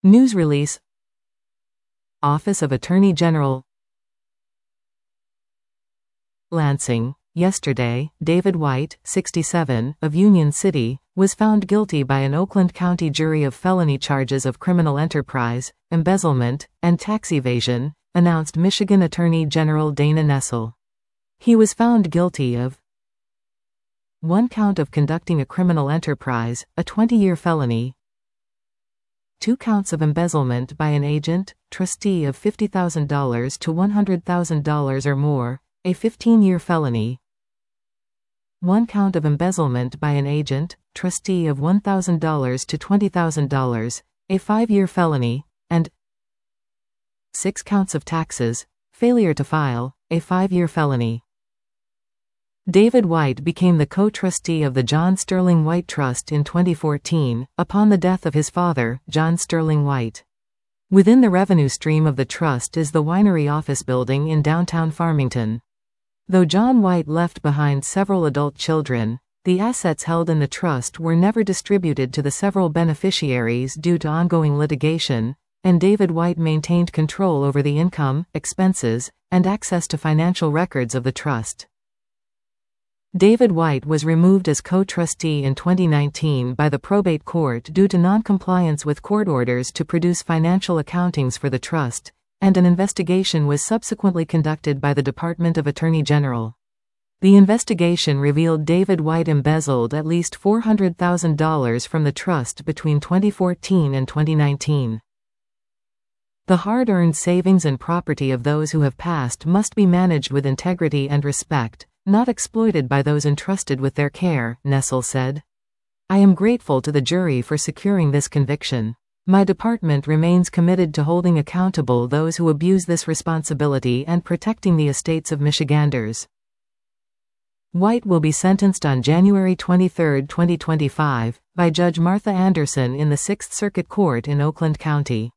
News release. Office of Attorney General, Lansing. Yesterday, David White, 67, of Union City, was found guilty by an Oakland County jury of felony charges of criminal enterprise, embezzlement, and tax evasion, announced Michigan Attorney General Dana Nessel. He was found guilty of 1 count of conducting a criminal enterprise, a 20-year felony, 2 counts of embezzlement by an agent, trustee of $50,000 to $100,000 or more, a 15-year felony, 1 count of embezzlement by an agent, trustee of $1,000 to $20,000, a 5-year felony, and 6 counts of taxes, failure to file, a 5-year felony. David White became the co-trustee of the John Sterling White Trust in 2014, upon the death of his father, John Sterling White. Within the revenue stream of the trust is the Winery office building in downtown Farmington. Though John White left behind several adult children, the assets held in the trust were never distributed to the several beneficiaries due to ongoing litigation, and David White maintained control over the income, expenses, and access to financial records of the trust. David White was removed as co-trustee in 2019 by the probate court due to non-compliance with court orders to produce financial accountings for the trust, and an investigation was subsequently conducted by the Department of Attorney General. The investigation revealed David White embezzled at least $400,000 from the trust between 2014 and 2019. The hard-earned savings and property of those who have passed must be managed with integrity and respect, not exploited by those entrusted with their care, Nessel said. I am grateful to the jury for securing this conviction. My department remains committed to holding accountable those who abuse this responsibility and protecting the estates of Michiganders. White will be sentenced on January 23, 2025, by Judge Martha Anderson in the 6th Circuit Court in Oakland County.